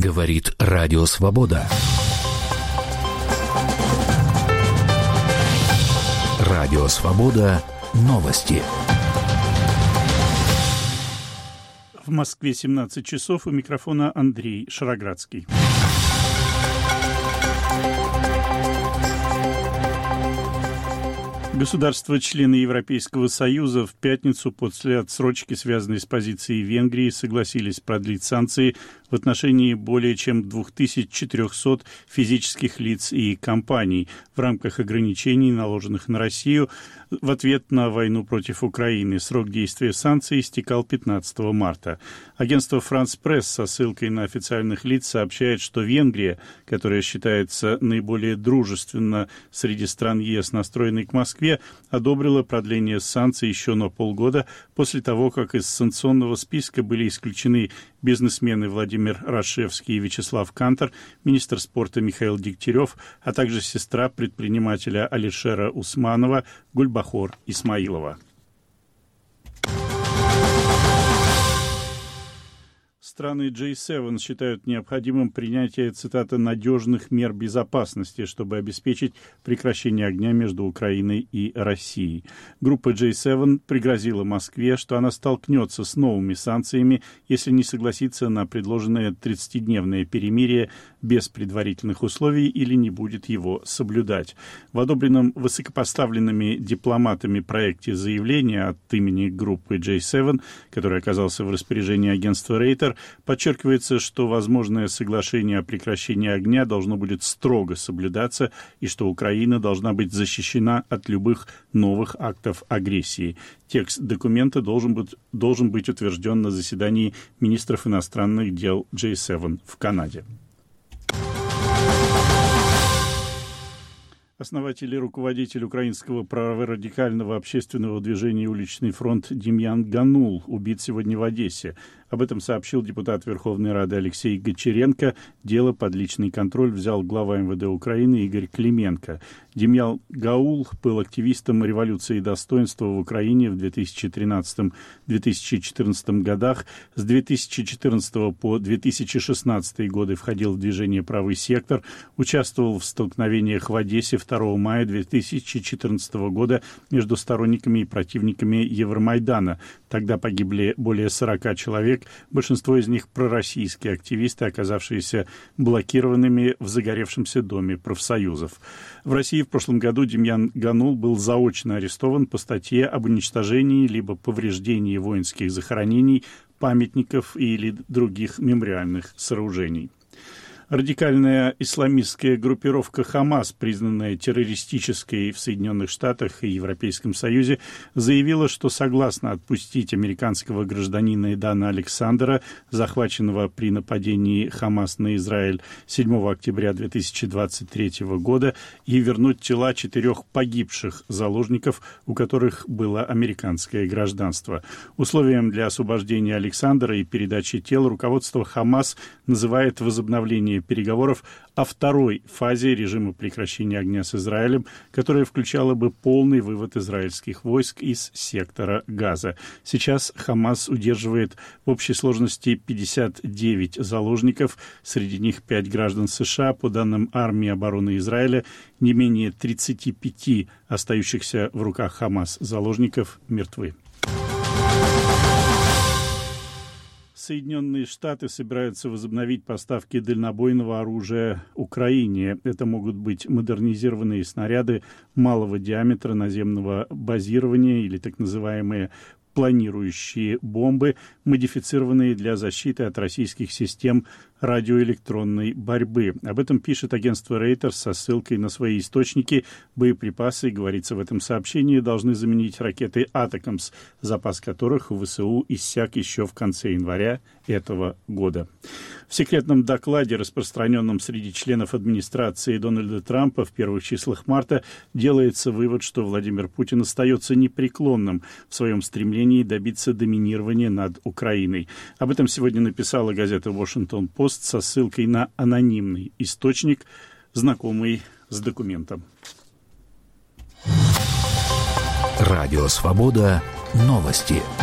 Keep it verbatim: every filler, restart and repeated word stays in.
Говорит Радио Свобода. Радио Свобода. Новости. В Москве семнадцать часов. У микрофона Андрей Шароградский. Государства-члены Европейского Союза в пятницу после отсрочки, связанной с позицией Венгрии, согласились продлить санкции в отношении более чем две тысячи четыреста физических лиц и компаний в рамках ограничений, наложенных на Россию в ответ на войну против Украины. Срок действия санкций истекал пятнадцатого марта. Агентство «Франс Пресс» со ссылкой на официальных лиц сообщает, что Венгрия, которая считается наиболее дружественно среди стран ЕС, настроенной к Москве, одобрила продление санкций еще на полгода после того, как из санкционного списка были исключены бизнесмены Владимир Рашевский и Вячеслав Кантор, министр спорта Михаил Дегтярев, а также сестра предпринимателя Алишера Усманова Гульбахор Исмаилова. Страны джей семь считают необходимым принятие, цитата, «надежных мер безопасности», чтобы обеспечить прекращение огня между Украиной и Россией. Группа джей семь пригрозила Москве, что она столкнется с новыми санкциями, если не согласится на предложенное тридцатидневное перемирие без предварительных условий или не будет его соблюдать. В одобренном высокопоставленными дипломатами проекте заявления от имени группы джей семь, который оказался в распоряжении агентства Рейтер, подчеркивается, что возможное соглашение о прекращении огня должно будет строго соблюдаться и что Украина должна быть защищена от любых новых актов агрессии. Текст документа должен быть, должен быть утвержден на заседании министров иностранных дел джей семь в Канаде. Основатель и руководитель украинского праворадикального общественного движения «Уличный фронт» Демьян Ганул убит сегодня в Одессе. Об этом сообщил депутат Верховной Рады Алексей Гончаренко. Дело под личный контроль взял глава эм вэ дэ Украины Игорь Клименко. Демьян Гаул был активистом революции достоинства в Украине в две тысячи тринадцатом — две тысячи четырнадцатом годах. С две тысячи четырнадцатого по две тысячи шестнадцатый годы входил в движение «Правый сектор», участвовал в столкновениях в Одессе второго мая две тысячи четырнадцатого года между сторонниками и противниками Евромайдана. Тогда погибли более сорока человек, большинство из них пророссийские активисты, оказавшиеся блокированными в загоревшемся доме профсоюзов. В России в прошлом году Демьян Ганул был заочно арестован по статье об уничтожении либо повреждении воинских захоронений, памятников или других мемориальных сооружений. Радикальная исламистская группировка «Хамас», признанная террористической в Соединенных Штатах и Европейском Союзе, заявила, что согласна отпустить американского гражданина Эдана Александера, захваченного при нападении «Хамас» на Израиль седьмого октября две тысячи двадцать третьего года, и вернуть тела четырех погибших заложников, у которых было американское гражданство. Условием для освобождения Александера и передачи тел руководство «Хамас» называет возобновление переговоров о второй фазе режима прекращения огня с Израилем, которая включала бы полный вывод израильских войск из сектора Газа. Сейчас Хамас удерживает в общей сложности пятьдесят девять заложников, среди них пять граждан США. По данным армии обороны Израиля, не менее тридцати пяти остающихся в руках Хамас заложников мертвы. Соединенные Штаты собираются возобновить поставки дальнобойного оружия Украине. Это могут быть модернизированные снаряды малого диаметра наземного базирования или так называемые планирующие бомбы, модифицированные для защиты от российских систем радиоэлектронной борьбы. Об этом пишет агентство Reuters со ссылкой на свои источники. Боеприпасы, говорится в этом сообщении, должны заменить ракеты «Атакамс», запас которых в ВСУ иссяк еще в конце января этого года. В секретном докладе, распространенном среди членов администрации Дональда Трампа в первых числах марта, делается вывод, что Владимир Путин остается непреклонным в своем стремлении добиться доминирования над Украиной. Об этом сегодня написала газета «Вашингтон-Пост» со ссылкой на анонимный источник, знакомый с документом. Радио «Свобода». Новости.